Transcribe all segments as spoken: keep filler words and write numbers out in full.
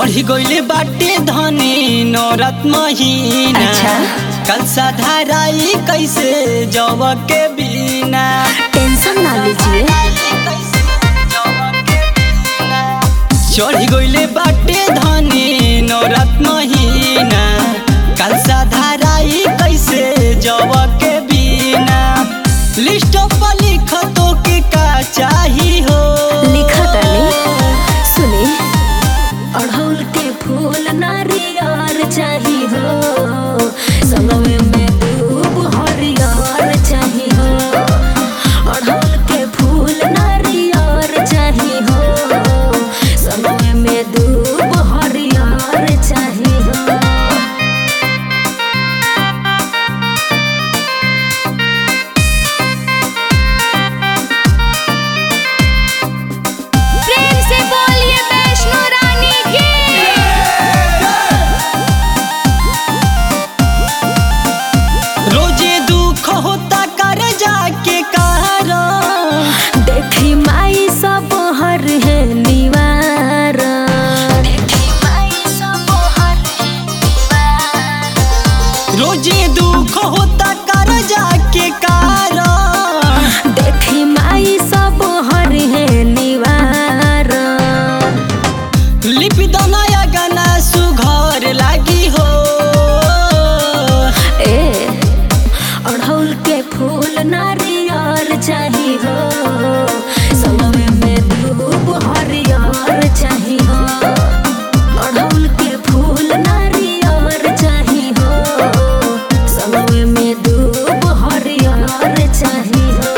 चढ़ी गईले बाटे धनी नौरत महीना। अच्छा। कल साधाराई कैसे जब के बिना। टेंशन ना लीजिए। चढ़ी गईले बाटे धनी नौरत महीना। कल साधाराई कैसे जब के बिना। लिस्ट पर लिख तो के का चाही हो। लिखा तानी सुनी। अड़हुल के फूल नारियर चाही हो। संगमे में दूब हरियर चाही हो। अड़हुल के फूल नारियर चाही हो। संगमे में दूब हरियर चाही हो। रोजे दुख होता कर जाके कारण। देखी माई सब हर है निवार। लिपि दनाया गाना सुघर लागी हो। ए अड़हुल के फूल नारियर चाही हो। संगमे में दूब हरियर चाही हो। अड़हुल के फूल नारियर चाही हो। संगमे में दूब हरियर चाही हो।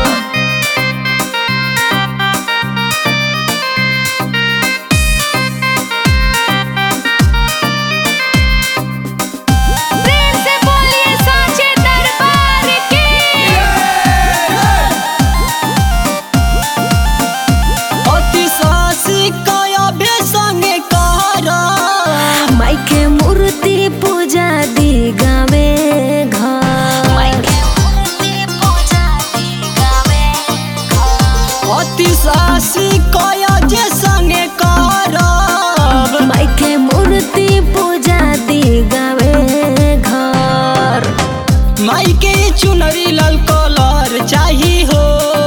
माई के मूर्ति पूजा दी गावे घर। माई के मूर्ति पूजा दी गावे घर। अति सासी कया जे संगे करब। माई के मूर्ति पूजा दी गावे घर। माई के चुनरी लाल कलर चाही हो।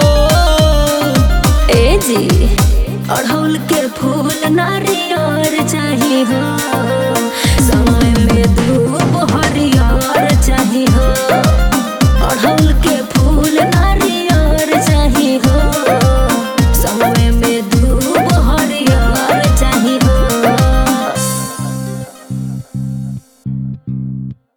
ए जी अड़हुल के फूल नारियर चाही हो।